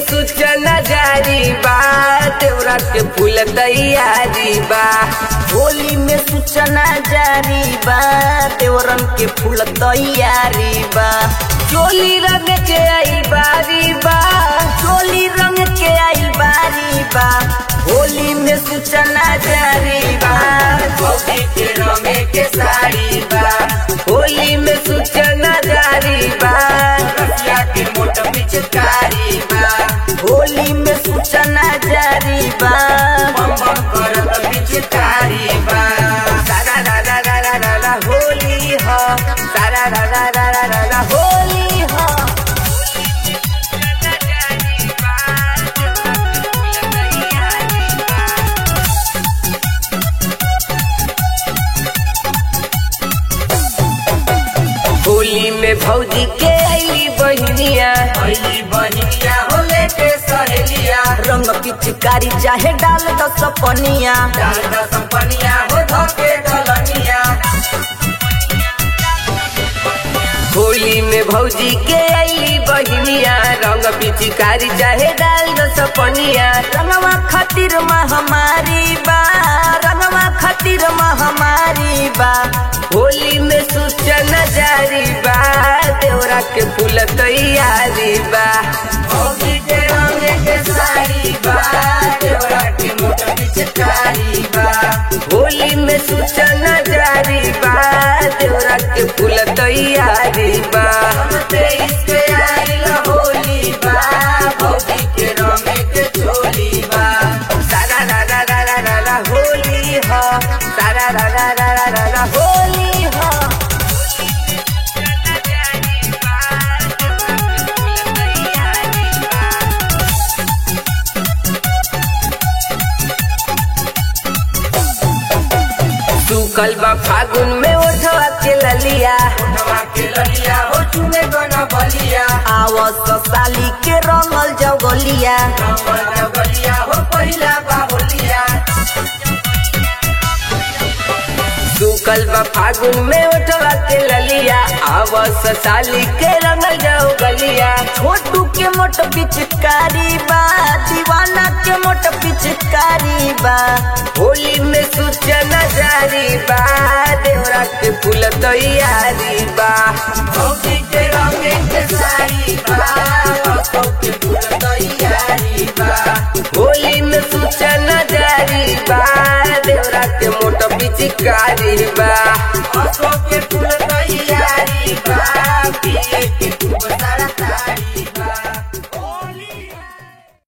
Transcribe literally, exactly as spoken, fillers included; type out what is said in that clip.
सूचना जारी बा, देवरा के फूल तैयारी बा। होली में सूचना जारी बा, देवरन के फूल तैयारी बा। चोली रंग के आई बारी बा, चोली रंग के आई बारी बा। होली में सूचना जारी बा, भौजी के रंग के साड़ी बा। होली में सूचना जारी बा, रसिया के मोट पिचकारी बा। होली में सूचना जारी बा, बम बम करत पिचकारी बा। सारा रा रा रा रा रा रा होली हो, सारा रा रा रा रा रा रा होली हो। होली में भौजी के अली बहनिया, अली बहनिया हो लेके सहेलिया। रंग पिचकारी चाहे डाल द सपनिया, डाल द सपनिया हो धके दलनिया। होली में भौजी के अली बहनिया, रंग पिचकारी चाहे डाल दो सपनिया। रंगवा खातिर महामारी बा, रंगवा खातिर महामारी बा। होली में सूचना जारी बा, देवरा के फूल तैयारी बा। भौजी के रंग के साड़ी बा, देवरा के मोट पिचकारी बा। होली में सूचना जारी बा, देवरा के फूल तैयारी बा। तेईस के आइल होली बा, भौजी के रंग के चोली बा। सारा रा रा रा रा रा रा होली हो, सारा रा रा रा रा रा रा होली हो। सुकल बा फागुन में ओठवा के ललिया, ओठवा के ललिया हो चुने गना बलिया। आवस साली के रंगल जगलिया। रंगल जगलिया हो पहिला बाहुलिया। सुकल बा फागुन में ओठवा के ललिया, आवस साली के रंगल जगलिया। छोटू के मोट पिचकारी बा, दीवाना के मोट पिचकारी बा। होली में सूचना जारी बा, देवरा के फूल तैयारी बा। भौजी के रंग के साड़ी बा, असो के फूल तैयारी बा। होली में सूचना जारी बा, देवरा के मोट पिचकारी बा। असो के फूल तैयारी बा, पिए के